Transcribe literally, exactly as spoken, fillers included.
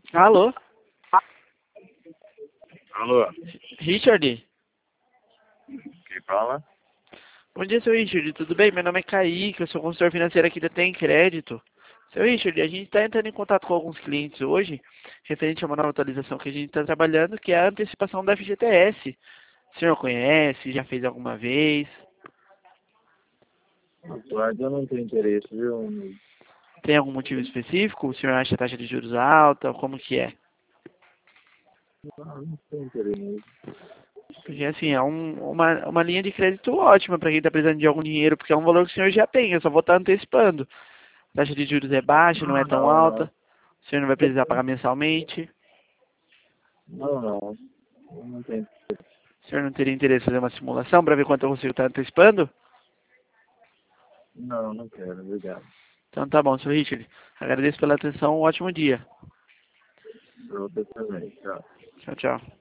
Alô? Alô, Richard? quem fala? Bom dia, seu Richard. Tudo bem? Meu nome é Kaique, eu sou consultor financeiro aqui da Tem Crédito. Seu Richard, a gente está entrando em contato com alguns clientes hoje, referente a uma nova atualização que a gente está trabalhando, que é a antecipação da F G T S. O senhor conhece? Já fez alguma vez? Eduardo, eu não tenho interesse, viu? amigo? Tem algum motivo específico? O senhor acha a taxa de juros alta? Como que é? Não, não tenho interesse. Porque assim, é um- uma, uma linha de crédito ótima para quem está precisando de algum dinheiro, porque é um valor que o senhor já tem, eu só vou estar antecipando. A taxa de juros é baixa, não é Não, tão não, alta. não. O senhor não vai precisar pagar mensalmente. Não, não. Eu não tenho. O senhor não teria interesse em fazer uma simulação para ver quanto eu consigo estar antecipando? Não, não quero, obrigado. Então tá bom, senhor Richard. Agradeço pela atenção, um ótimo dia. Pra você também, tchau. Tchau, tchau.